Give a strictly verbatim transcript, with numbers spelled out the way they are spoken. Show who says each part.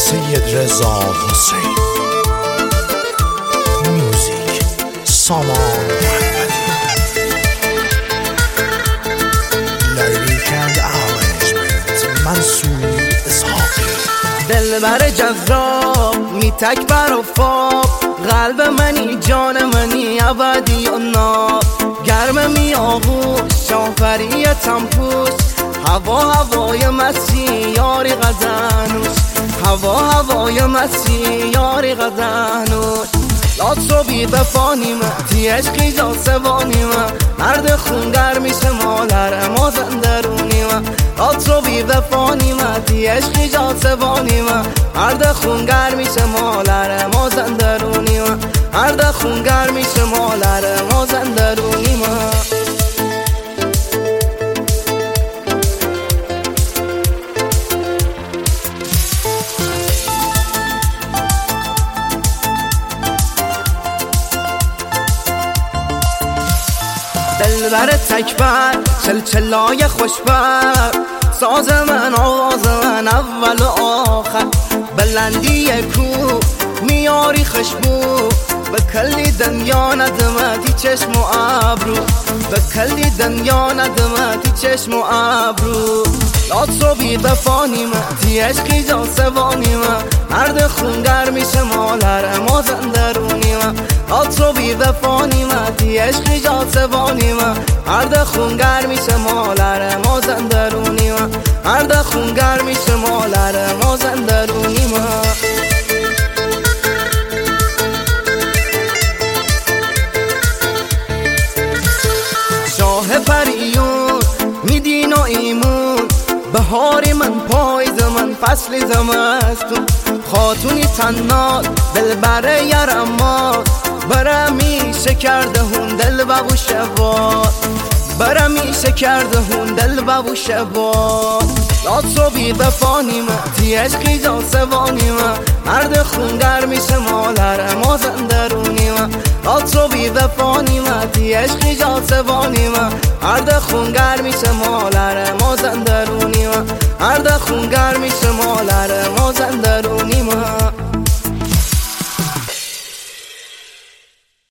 Speaker 1: سید رضا حسین، موزیک سامان محمدی، لیریک اند ارنجمنت منصور اسحاقی.
Speaker 2: دلبر جذاب میتک بر افاق، قلب منی جان منی ابدی و ناب، گرم می آغوش شانفری تنپوش، هوا هوای مسیح یاری غزنوش، هوا هوای مسیح یاری غزنوش. لاتو بی بفانیم تی عشقی جا سوانیم، مرد خونگر میشه مالر ما زندرونیم. لاتو بی بفانیم تی عشقی جا سوانیم، مرد خونگر میشه مالر ما زندرونیم، مرد خونگر میشه مالر ما زندرونیم. دلبر تکبر چلچلای خوشبر، ساز من آواز من اول و آخر، بلندی کو میاری خشبو، به کلی دنیا ندمدی چشم و ابرو، به کلی دنیا ندمدی چشم و ابرو. لاتو بی بفانیم تی عشقی جا سوانیم، مرد خونگر میشه مالر ما زندرونیم. لاتو بی بفانیم تی عشقی جا سوانیم، مرد خونگر میشه مالر ما زندرونیم، مرد خونگر میشه مالر ما زندرونیم. شاه پریون میدین و ایمون، بهاری من پاییز من فصلی زمستون، خاتونی تنال دل بره یرمات، برا میشه کرده هون دل بابو شباد، برا میشه کرده هون دل بابو شباد. لاتو بی بفانیم تی عشقی جا سوانیم، مرد خونگر میشه مالر ما زندرونیم. لاتو بی بفانیم تی عشقی جا سوانیم، مرد خونگر میشه مالر ما زندرونیم، مرد خونگر میشه مالر ما زندرونیم.